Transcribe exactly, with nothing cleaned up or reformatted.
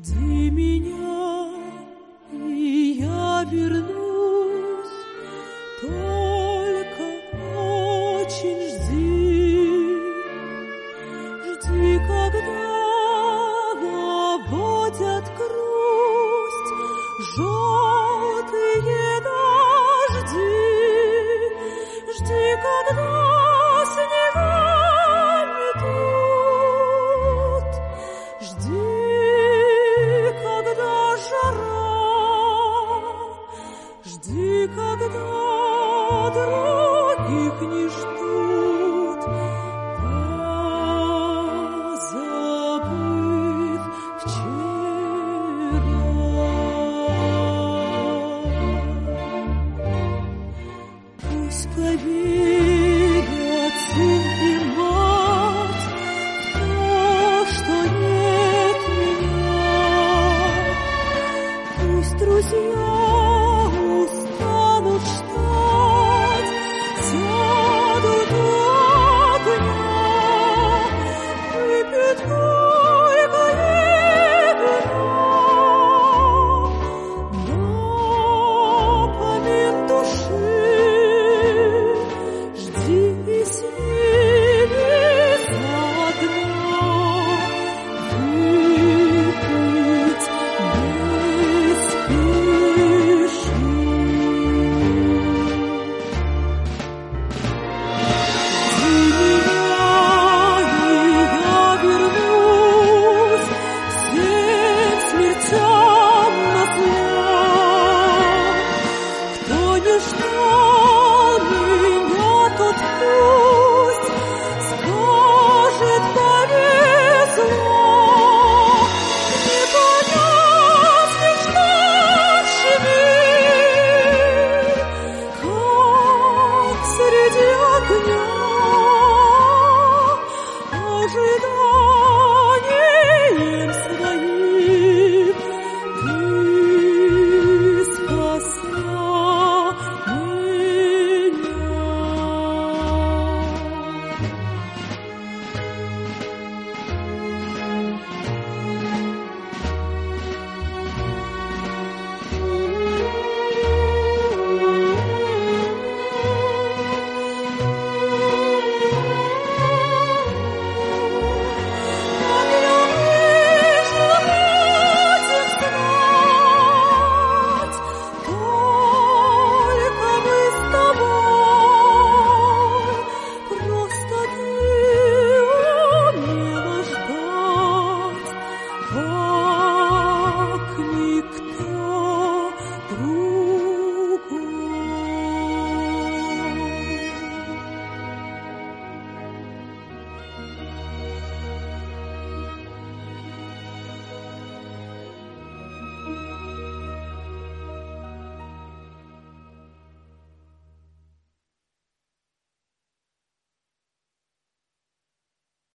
Жди меня, и я вернусь, только очень жди. Жди, когда наводят грусть желтые дожди. Жди, когда снега метут. Жди, когда жара. Жди, когда других не ждут. Позабыв вчера. Пусть поверят сын и мать в то, что нет меня. Пусть друзья